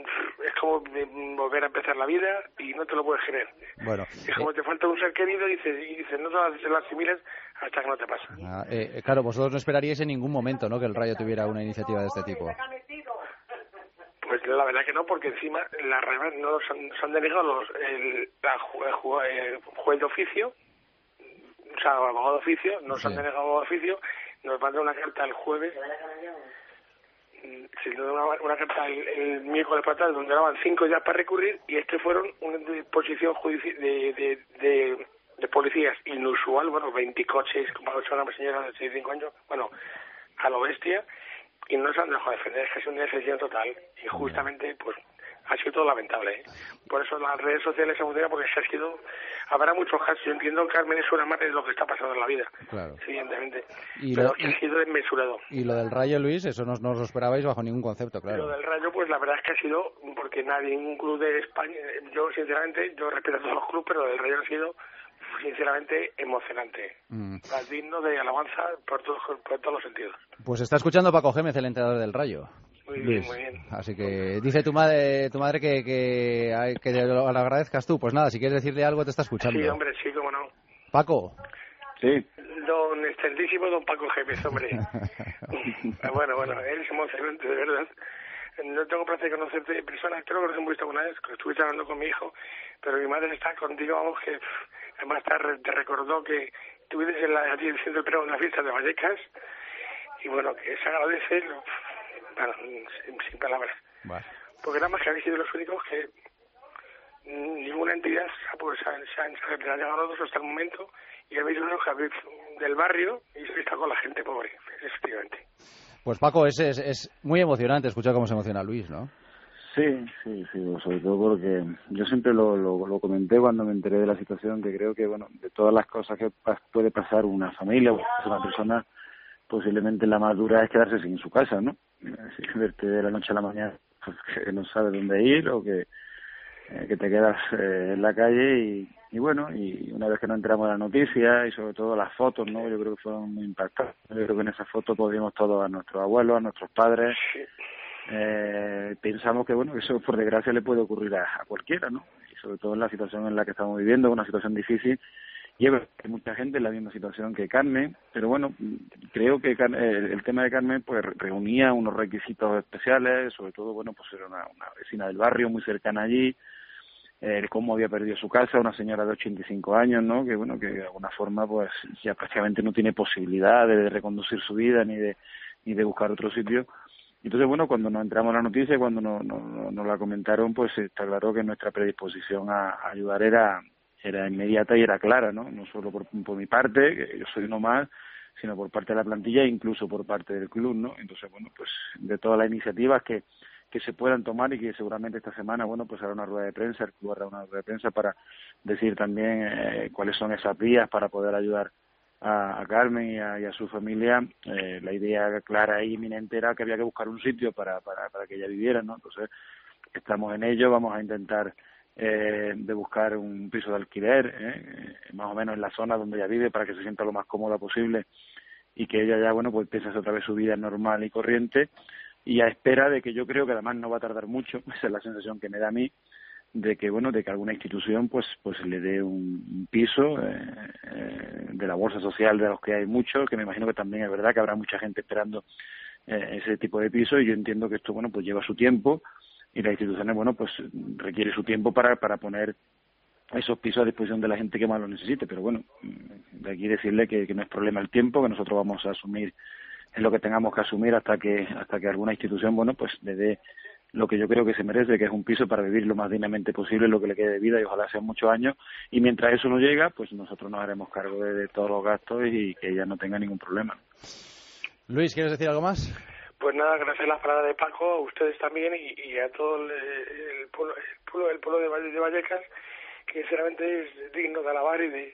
es como volver a empezar la vida y no te lo puedes creer. Bueno, Es como te falta un ser querido y dices, y dices no te lo asimiles hasta que no te pasa. ah, eh, claro, vosotros no esperaríais en ningún momento, ¿no?, que el Rayo tuviera una iniciativa de este tipo. Pues la verdad que no, porque encima las reglas no son, son denegado los, el, la ju- el ju- el juez de oficio, o sea, abogado de oficio, nos han denegado abogado de oficio, nos mandan una carta el jueves, mm, se nos da una, una carta el, el miércoles para atrás donde daban cinco días para recurrir y este fueron una disposición judici- de, de, de, de policías inusual, bueno, veinte coches, como una señora de sesenta y cinco años, bueno, a lo bestia, y no se han dejado defender, es que es una decepción total y justamente pues ha sido todo lamentable, ¿eh? Por eso las redes sociales se emocionan porque se ha sido, habrá muchos casos, yo entiendo que Carmen es una madre de lo que está pasando en la vida, Claro. sí, evidentemente, Y pero lo- que ha sido desmesurado. Y lo del Rayo, Luis, eso no, no os lo esperabais bajo ningún concepto, claro. Lo del Rayo, pues la verdad es que ha sido, porque nadie, ningún club de España, yo sinceramente, yo respeto a todos los clubes, pero lo del Rayo ha sido sinceramente emocionante, Mm. digno de alabanza por todos, por todos los sentidos. Pues está escuchando Paco Gémez, el entrenador del Rayo. Muy Luis. bien, muy bien. Así que dice tu madre, tu madre que, que, ay, que te lo, lo agradezcas tú. Pues nada, si quieres decirle algo te está escuchando. Sí, hombre, sí, cómo no. Paco. Sí. Don excelentísimo don Paco Gémez, hombre. bueno, bueno, eres emocionante, de verdad. No tengo placer de conocerte de persona, creo que nos hemos visto alguna vez, que estuviste hablando con mi hijo, pero mi madre está contigo, vamos, que pff, además te, re- te recordó que estuviste en la, allí haciendo el pregón en la fiesta de Vallecas, y bueno, que se agradece, pff, bueno, sin, sin palabras. Vale. Porque nada más que habéis sido los únicos que mm, ninguna entidad pues, se, han, se, han, se han llegado a nosotros hasta el momento, y habéis sido los que habéis del barrio y habéis estado con la gente pobre, efectivamente. Pues Paco, es, es, es muy emocionante escuchar cómo se emociona Luis, ¿no? Sí, sí, sí, sobre todo porque yo siempre lo, lo, lo comenté cuando me enteré de la situación, que creo que, bueno, de todas las cosas que pas, puede pasar una familia o una persona, posiblemente la más dura es quedarse sin su casa, ¿no? Así, verte de la noche a la mañana, pues, que no sabes dónde ir o que, eh, que te quedas eh, en la calle y, y bueno, y una vez que nos enteramos de la noticia y sobre todo las fotos, ¿no? Yo creo que fueron muy impactantes. Yo creo que en esas fotos podíamos todos a nuestros abuelos, a nuestros padres. Eh, pensamos que bueno, que eso por desgracia le puede ocurrir a, a cualquiera, ¿no? Y sobre todo en la situación en la que estamos viviendo, una situación difícil. Y es verdad que hay mucha gente en la misma situación que Carmen, pero bueno, creo que Car- el, el tema de Carmen pues reunía unos requisitos especiales, sobre todo, bueno, pues era una, una vecina del barrio muy cercana allí, eh, cómo había perdido su casa, una señora de ochenta y cinco años, ¿no? Que bueno, que de alguna forma pues ya prácticamente no tiene posibilidad de reconducir su vida ni de ni de buscar otro sitio. Entonces, bueno, cuando nos entramos en la noticia, cuando nos, nos, nos la comentaron, pues está claro que nuestra predisposición a, a ayudar era era inmediata y era clara, ¿no? No solo por, por mi parte, que yo soy uno más, sino por parte de la plantilla e incluso por parte del club, ¿no? Entonces, bueno, pues de todas las iniciativas que que se puedan tomar y que seguramente esta semana, bueno, pues hará una rueda de prensa, el club hará una rueda de prensa para decir también eh, cuáles son esas vías para poder ayudar a, a Carmen y a, y a su familia. Eh, la idea clara e inminente era que había que buscar un sitio para, para, para que ella viviera, ¿no? Entonces, estamos en ello, vamos a intentar eh, de buscar un piso de alquiler, eh, más o menos en la zona donde ella vive, para que se sienta lo más cómoda posible y que ella ya, bueno, pues empiece a hacer otra vez su vida normal y corriente, y a espera de que yo creo que además no va a tardar mucho, esa es la sensación que me da a mí, de que bueno de que alguna institución pues pues le dé un, un piso eh, eh, de la bolsa social, de los que hay muchos, que me imagino que también es verdad que habrá mucha gente esperando eh, ese tipo de piso, y yo entiendo que esto bueno pues lleva su tiempo y las instituciones bueno pues requiere su tiempo para para poner esos pisos a disposición de la gente que más lo necesite. Pero bueno, de aquí decirle que, que no es problema el tiempo, que nosotros vamos a asumir es lo que tengamos que asumir hasta que hasta que alguna institución bueno pues le dé lo que yo creo que se merece, que es un piso para vivir lo más dignamente posible, lo que le quede de vida, y ojalá sean muchos años, y mientras eso no llega, pues nosotros nos haremos cargo de, de todos los gastos y que ella no tenga ningún problema. Luis, ¿quieres decir algo más? Pues nada, gracias a las palabras de Paco, a ustedes también y, y a todo el, el, pueblo, el, pueblo, el pueblo de, Valle, de Vallecas, que sinceramente es digno de alabar y de...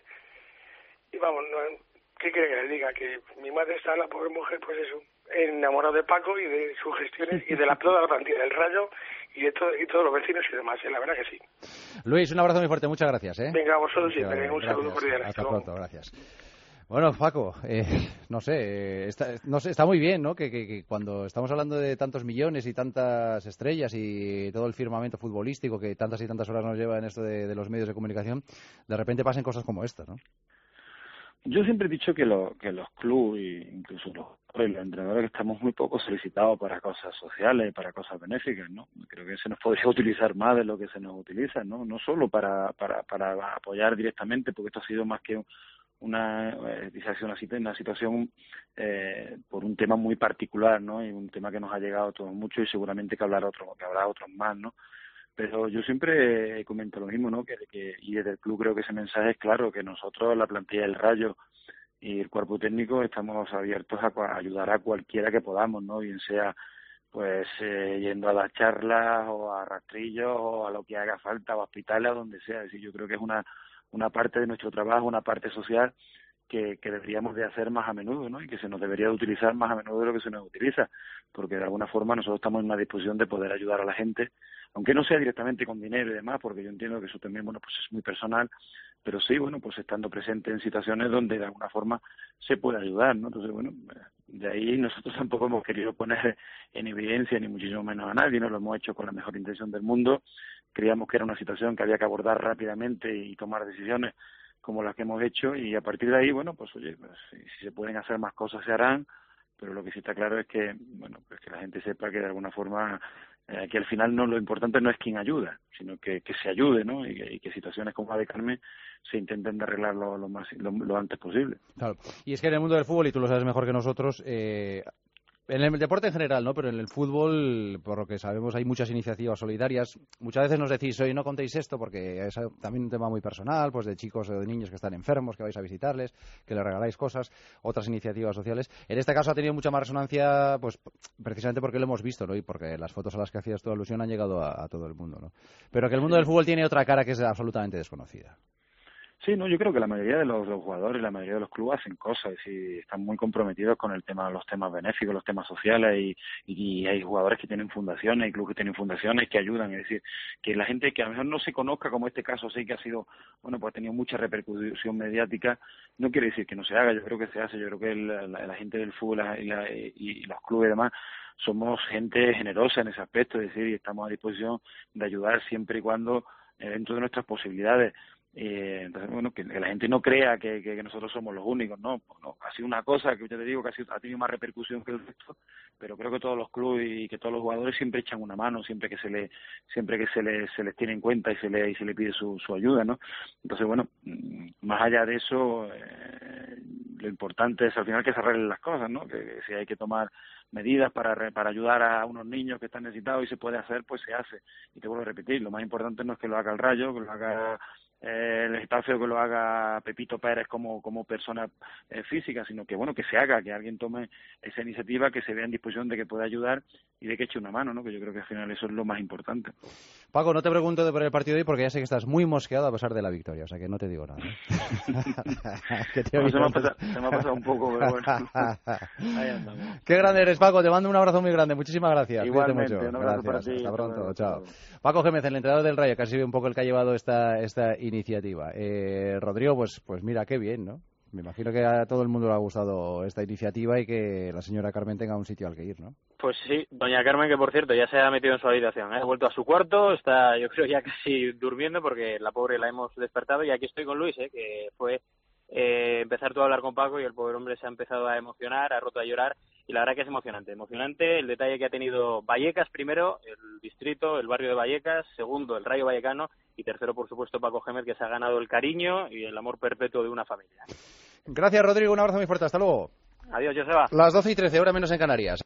Y vamos, no, ¿qué quiere que les diga? Que mi madre está, la pobre mujer, pues eso, enamorado de Paco y de sus gestiones y de la toda la plantilla del Rayo y de todo, y todos los vecinos y demás, ¿eh? La verdad que sí. Luis, un abrazo muy fuerte, muchas gracias. ¿eh? Venga, a vosotros y un gracias. saludo cordial. Hasta pronto, gracias. Bueno, Paco, eh, no sé, eh, está, no sé, está muy bien, ¿no? Que, que, que cuando estamos hablando de tantos millones y tantas estrellas y todo el firmamento futbolístico que tantas y tantas horas nos lleva en esto de, de los medios de comunicación, de repente pasen cosas como esta, ¿no? Yo siempre he dicho que, lo, que los clubes, incluso los, los entrenadores, que estamos muy poco solicitados para cosas sociales, para cosas benéficas, ¿no? Creo que se nos podría utilizar más de lo que se nos utiliza, ¿no? No solo para, para, para apoyar directamente, porque esto ha sido más que una, eh, una, una situación eh, por un tema muy particular, ¿no? Y un tema que nos ha llegado a todos mucho y seguramente que hablará otro, que habrá otros más, ¿no? Pero yo siempre comento lo mismo, ¿no? Que, que y desde el club creo que ese mensaje es claro, que nosotros, la plantilla del Rayo y el cuerpo técnico, estamos abiertos a, a ayudar a cualquiera que podamos, ¿no? Bien sea pues eh, yendo a las charlas o a rastrillos o a lo que haga falta, o a hospitales o donde sea. Es decir, yo creo que es una una parte de nuestro trabajo, una parte social que, que deberíamos de hacer más a menudo, ¿no? Y que se nos debería de utilizar más a menudo de lo que se nos utiliza, porque de alguna forma nosotros estamos en una disposición de poder ayudar a la gente, aunque no sea directamente con dinero y demás, porque yo entiendo que eso también, bueno, pues es muy personal, pero sí, bueno, pues estando presente en situaciones donde de alguna forma se puede ayudar, ¿no? Entonces, bueno, de ahí nosotros tampoco hemos querido poner en evidencia ni muchísimo menos a nadie, no lo hemos hecho con la mejor intención del mundo. Creíamos que era una situación que había que abordar rápidamente y tomar decisiones como las que hemos hecho, y a partir de ahí, bueno, pues oye, pues, si, si se pueden hacer más cosas se harán, pero lo que sí está claro es que, bueno, pues que la gente sepa que de alguna forma, eh, que al final no lo importante no es quién ayuda, sino que, que se ayude, ¿no? Y que, y que situaciones como la de Carmen se intenten de arreglar lo, lo, más, lo, lo antes posible. Claro, y es que en el mundo del fútbol, y tú lo sabes mejor que nosotros, eh... en el deporte en general, ¿no? Pero en el fútbol, por lo que sabemos, hay muchas iniciativas solidarias. Muchas veces nos decís, oye, no contéis esto porque es también un tema muy personal, pues de chicos o de niños que están enfermos, que vais a visitarles, que les regaláis cosas, otras iniciativas sociales. En este caso ha tenido mucha más resonancia, pues precisamente porque lo hemos visto, ¿no? Y porque las fotos a las que hacías tu alusión han llegado a, a todo el mundo, ¿no? Pero que el mundo del fútbol tiene otra cara que es absolutamente desconocida. Sí, no, yo creo que la mayoría de los, los jugadores, la mayoría de los clubes hacen cosas y están muy comprometidos con el tema, los temas benéficos, los temas sociales, y, y hay jugadores que tienen fundaciones, hay clubes que tienen fundaciones que ayudan. Es decir, que la gente que a lo mejor no se conozca, como este caso sí que ha sido, bueno, pues ha tenido mucha repercusión mediática, no quiere decir que no se haga. Yo creo que se hace. Yo creo que la, la, la gente del fútbol y, la, y, y los clubes y demás somos gente generosa en ese aspecto, es decir, y estamos a disposición de ayudar siempre y cuando eh, dentro de nuestras posibilidades. Eh, entonces, bueno, que, que la gente no crea que, que, que nosotros somos los únicos, ¿no? no. Ha sido una cosa que yo te digo que ha, sido, ha tenido más repercusión que el resto, pero creo que todos los clubes y que todos los jugadores siempre echan una mano, siempre que se le, siempre que se les, se les tiene en cuenta y se le, y se le pide su, su ayuda, ¿no? Entonces, bueno, más allá de eso, eh, lo importante es al final que se arreglen las cosas, ¿no? Que, que si hay que tomar medidas para para ayudar a unos niños que están necesitados y se puede hacer, pues se hace. Y te vuelvo a repetir, lo más importante no es que lo haga el Rayo, que lo haga eh, el Getafe o que lo haga Pepito Pérez como como persona eh, física, sino que bueno, que se haga, que alguien tome esa iniciativa, que se vea en disposición de que pueda ayudar y de que eche una mano, ¿no? Que yo creo que al final eso es lo más importante. Paco, no te pregunto de por el partido de hoy porque ya sé que estás muy mosqueado a pesar de la victoria, o sea que no te digo nada. que te bueno, se, me ha pasado, se me ha pasado un poco, pero bueno. Ahí andamos. Qué grande eres, Paco, te mando un abrazo muy grande, muchísimas gracias. Igualmente, mucho. Un abrazo Gracias, para ti, hasta pronto, hasta chao. Paco Gémez, el entrenador del Rayo, que ha sido un poco el que ha llevado esta esta iniciativa. Eh, Rodrigo, pues pues mira, qué bien, ¿no? Me imagino que a todo el mundo le ha gustado esta iniciativa y que la señora Carmen tenga un sitio al que ir, ¿no? Pues sí, doña Carmen, que por cierto ya se ha metido en su habitación, ¿eh? Ha vuelto a su cuarto, está yo creo ya casi durmiendo porque la pobre la hemos despertado y aquí estoy con Luis, ¿eh? Que fue eh, empezar tú a hablar con Paco y el pobre hombre se ha empezado a emocionar, ha roto a llorar y la verdad que es emocionante, emocionante el detalle que ha tenido Vallecas primero, el distrito, el barrio de Vallecas, segundo el Rayo Vallecano y tercero por supuesto Paco Gémez, que se ha ganado el cariño y el amor perpetuo de una familia. Gracias, Rodrigo, un abrazo muy fuerte, hasta luego. Adiós, Joseba. Las doce y trece, hora menos en Canarias.